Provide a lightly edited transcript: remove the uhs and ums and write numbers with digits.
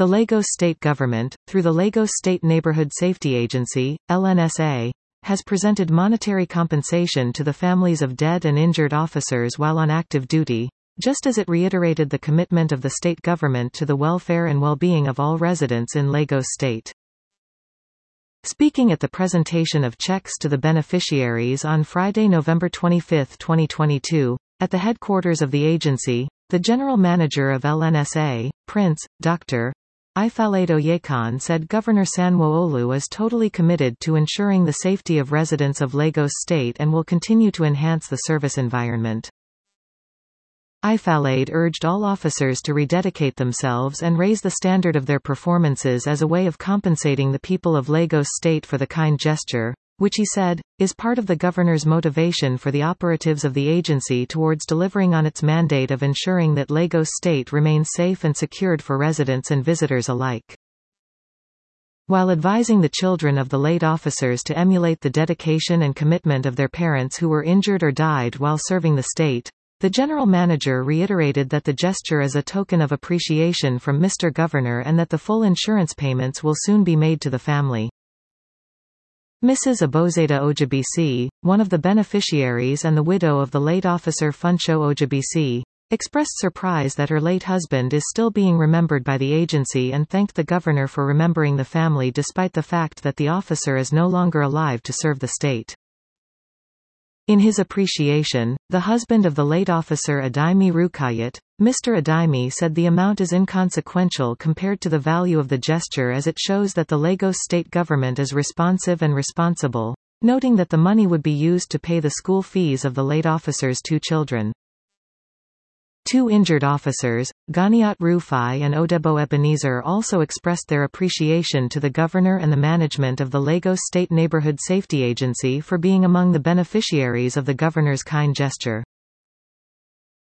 The Lagos State Government, through the Lagos State Neighborhood Safety Agency, LNSA, has presented monetary compensation to the families of dead and injured officers while on active duty, just as it reiterated the commitment of the state government to the welfare and well-being of all residents in Lagos State. Speaking at the presentation of checks to the beneficiaries on Friday, November 25, 2022, at the headquarters of the agency, the General Manager of LNSA, Prince, Dr. Ifeanyi Oyekan said Governor Sanwo-Olu is totally committed to ensuring the safety of residents of Lagos State and will continue to enhance the service environment. Ifeanyi urged all officers to rededicate themselves and raise the standard of their performances as a way of compensating the people of Lagos State for the kind gesture, which he said, is part of the governor's motivation for the operatives of the agency towards delivering on its mandate of ensuring that Lagos State remains safe and secured for residents and visitors alike. While advising the children of the late officers to emulate the dedication and commitment of their parents who were injured or died while serving the state, the General Manager reiterated that the gesture is a token of appreciation from Mr. Governor and that the full insurance payments will soon be made to the family. Mrs. Aboseda Ojibisi, one of the beneficiaries and the widow of the late officer Funsho Ojibisi, expressed surprise that her late husband is still being remembered by the agency and thanked the governor for remembering the family despite the fact that the officer is no longer alive to serve the state. In his appreciation, the husband of the late officer Adaimi Rukayat, Mr. Adaimi said the amount is inconsequential compared to the value of the gesture as it shows that the Lagos state government is responsive and responsible, noting that the money would be used to pay the school fees of the late officer's 2 children. 2 injured officers, Ganiat Rufai and Odebo Ebenezer, also expressed their appreciation to the governor and the management of the Lagos State Neighborhood Safety Agency for being among the beneficiaries of the governor's kind gesture.